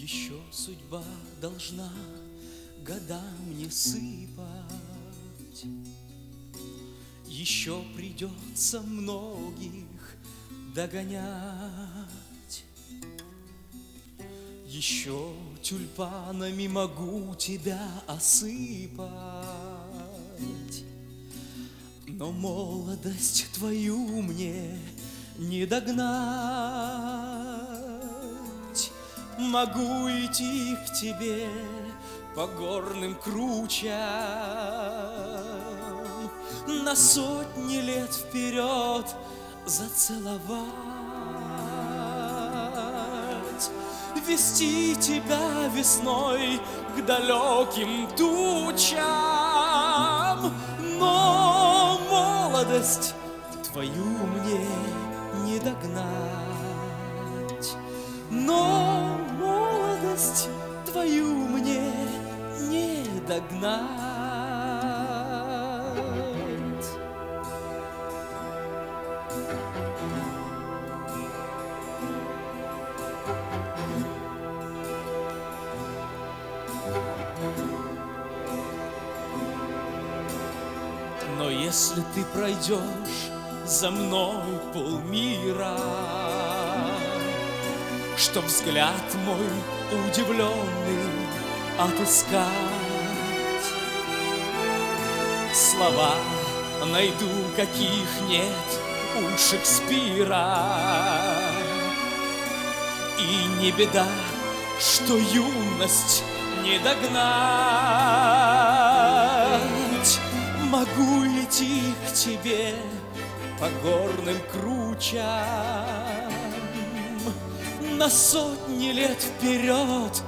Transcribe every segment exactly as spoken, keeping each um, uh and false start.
Еще судьба должна годам не сыпать, еще придется многих догонять, еще тюльпанами могу тебя осыпать, но молодость твою мне не догнать. Могу идти к тебе по горным кручам на сотни лет вперед зацеловать, вести тебя весной к далеким тучам, но молодость твою мне не догнать, но молодость твою мне не догнать. Но если ты пройдешь за мной полмира, чтоб взгляд мой удивленный отыскать, слова найду, каких нет у Шекспира. И не беда, что юность не догнать. Могу идти к тебе по горным кручам на сотни лет вперед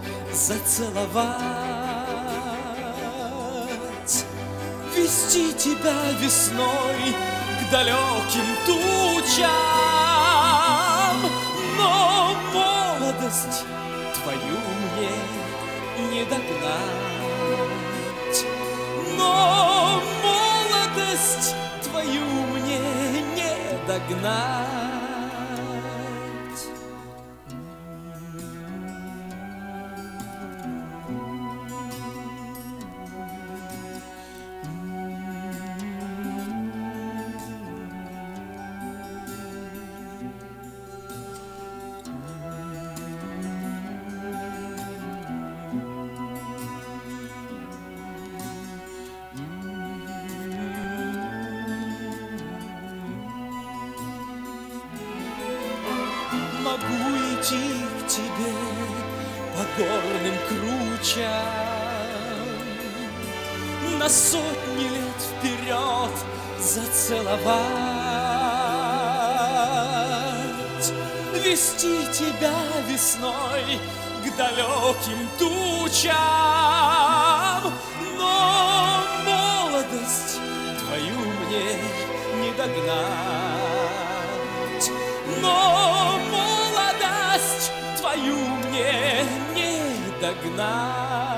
зацеловать, вести тебя весной к далеким тучам, но молодость твою мне не догнать, но молодость твою мне не догнать. Могу идти к тебе по горным кручам на сотни лет вперед зацеловать, вести тебя весной к далеким тучам, но молодость твою мне не догнать, но молодость твою мне не догнать.